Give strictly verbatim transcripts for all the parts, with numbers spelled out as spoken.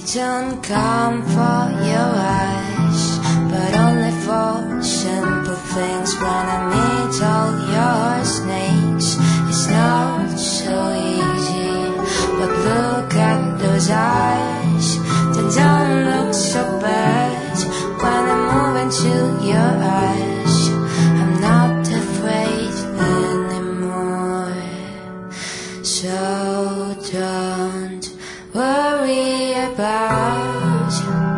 don't come for your rush, but only for simple things. When I meet all your snakes, it's not so easy. But look at those eyes, they don't look so bad. When I move into your eyes, I'm not afraid anymore. So don't worry about,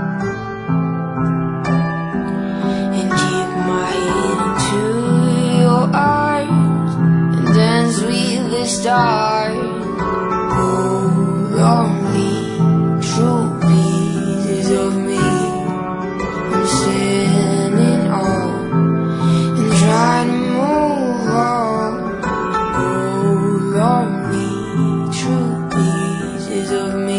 and keep my head into your arms, and dance with the stars. Oh, only true pieces of me I'm standing on, and trying to move on. Oh, only true pieces of me.